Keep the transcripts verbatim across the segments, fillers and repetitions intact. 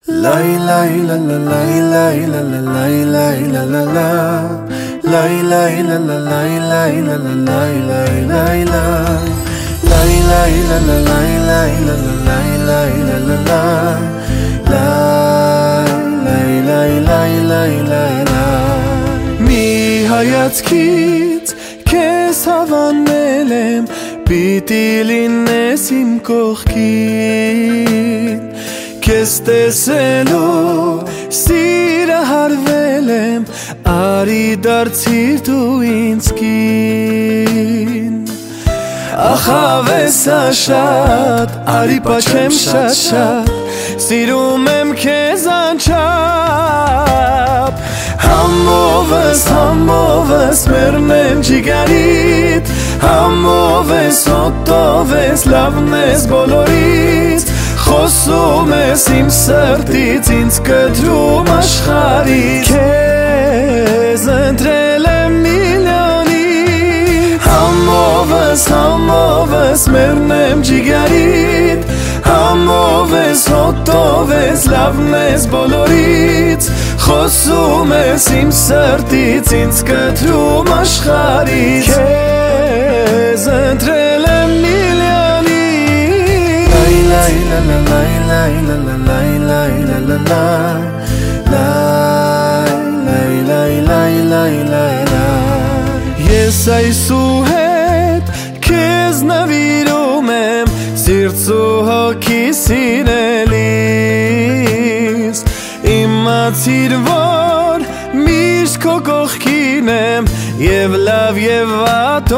La la la la la la la la la la la la la La la la la la la la la la la la la La la la la la la la la la la la la La la la la la Mi hayatskit kes havanelem Bitilinesim kochkin Kesteselo sira harvelem Ari dartsir tu inskin Achaves ashat Ari pachem shat shat Sirumem kezan chap Hamoves, hamoves mernem jigarit Hamoves, otoves, lavnes bolorit Խոսում իմ սրտից ինձ կտրում աշխարհից Քեզ ընտրել եմ միլիոնի Համովս, համովս մեռնեմ ջիգարիդ Համովս, հոտովս, լավն ես բոլորից Խոսում ես իմ սրտից ինձ կտրում աշխարհից Քեզ ընտրել եմ միլիոնի La la la la la la la la la la la la La la la la la la Ես այսու հետ քեզ նվիրում եմ Սիրտու հոգի սիրելիս Իմացիր որ միշտ քո կողքին եմ Եվ լավ եւ վատ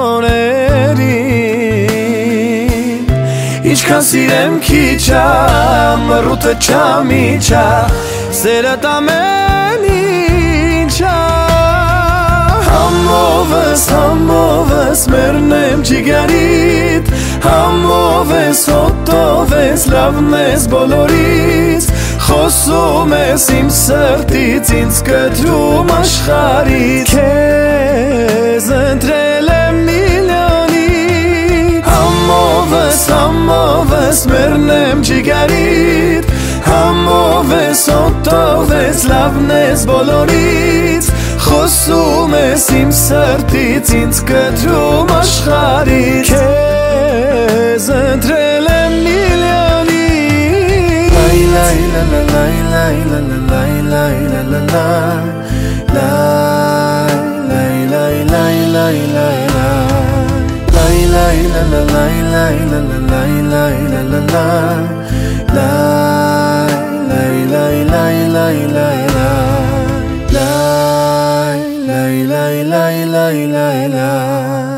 օրերին Ինչքան սիրեմ քիչ ա, մռութը չամիջա Սերդ ամեն ինչ ա Համովս, համովս մեռնեմ ջիգարիդ Համովս, հոտովս, լավն ես բոլորից Խոսում ես իմ սրտից, ինձ կտրում աշխարհից Քեզ ընտրել եմ միլիոնի Համովս, համովս մեռնեմ ջիգարիդ Համովս, հոտովս, լավն ես բոլորից Խոսում ես իմ սրտից, ինձ կտրում աշխարհից Քեզ ընտրել եմ միլիոնի La la la la la la la la la la la la La la la la la la la La la la la la la la la la la la la la La la la la la la la La la la la la la la